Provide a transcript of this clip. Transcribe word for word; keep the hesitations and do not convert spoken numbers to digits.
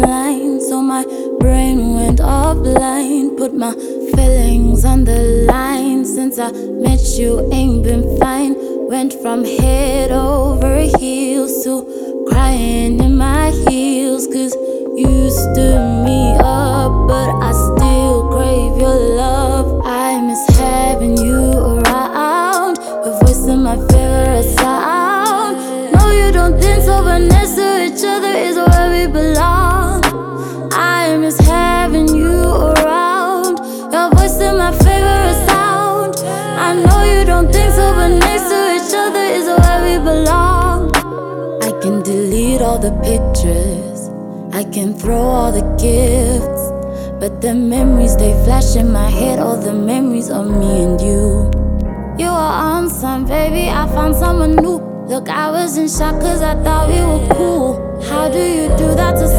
line, so my brain went offline. Put my feelings on the line. Since I met you, ain't been fine. Went from head over heels to crying in my heels, cause you stood me up, but I still crave your love. I miss having you around, your voice in my favorite sound. No, you don't think so, but next to each other is where we belong. I miss having you around, your voice in my favorite sound. I know you don't think so, but next to each other is where we belong. I can delete all the pictures, I can throw all the gifts, but the memories, they flash in my head. All the memories of me and you. You are on some, baby, I found someone new. Look, I was in shock cause I thought we were cool. How do you do that to